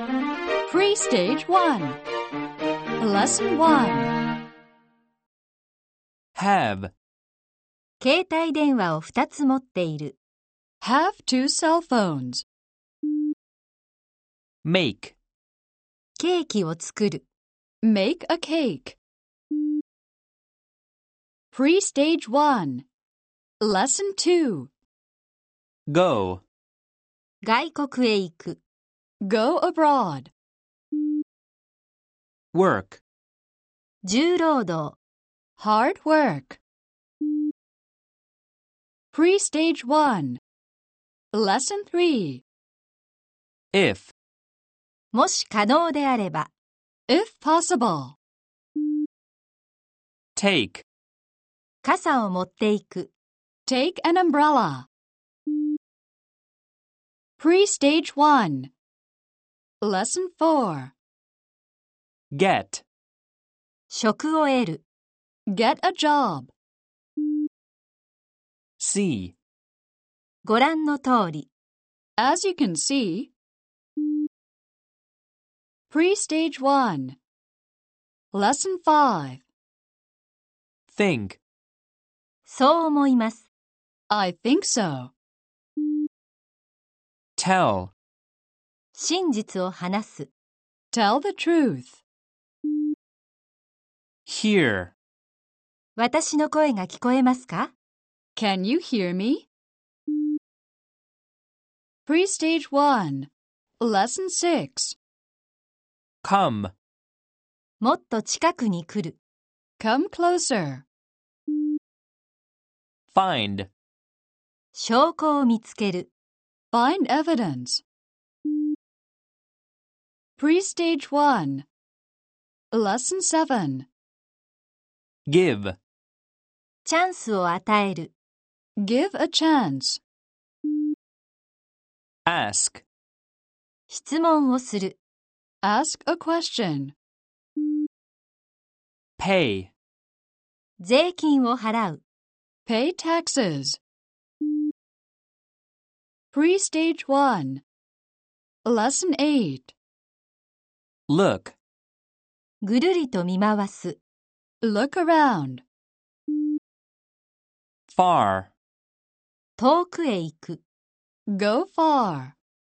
Pre-Stage 1 Lesson 1 Have, 携帯電話を2つ持っている。 Have 2 cell phones. make, ケーキを作る。 Make a cake. Pre-Stage 1 Lesson 2 go, 外国へ行く。 Go abroad. work, 重労働。 Hard work. Pre-Stage 1 Lesson 3 if, もし可能であれば。 If possible. take, 傘を持っていく。 Take an umbrella. Pre-Stage 1 Lesson 4 get, 職を得る。 Get a job. see, ご覧の通り。 As you can see, Pre-Stage 1 Lesson 5 think, そう思います。 I think so. tell, 真実を話す。 Tell the truth. hear, 私の声が聞こえますか？ Can you hear me? Pre-Stage 1 Lesson 6 come, もっと近くに来る。 Come closer. find, 証拠を見つける。 Find evidence. Pre-Stage 1 Lesson 7 give, チャンスを与える。 Give a chance. ask, 質問をする。 Ask a question. pay, 税金を払う。 Pay taxes. Pre-Stage 1 Lesson 8 look, ぐるりと見回す。 Look around. far, 遠くへ行く。 Go far.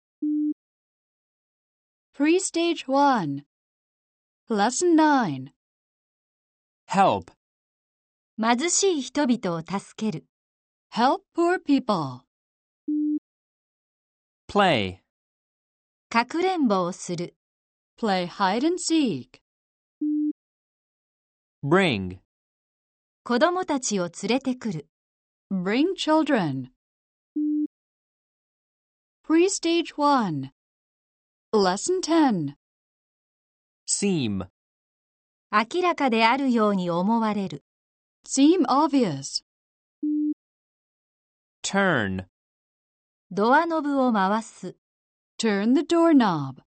Pre-Stage 1 Lesson 9 help, 貧しい人々を助ける。 Help poor people. play, かくれんぼをする。 Play hide and seek. bring, 子供たちを連れてくる。 Bring children. Pre-Stage 1 Lesson 10 seem, 明らかであるように思われる。 Seem obvious. turn, ドアノブを回す。 Turn the doorknob.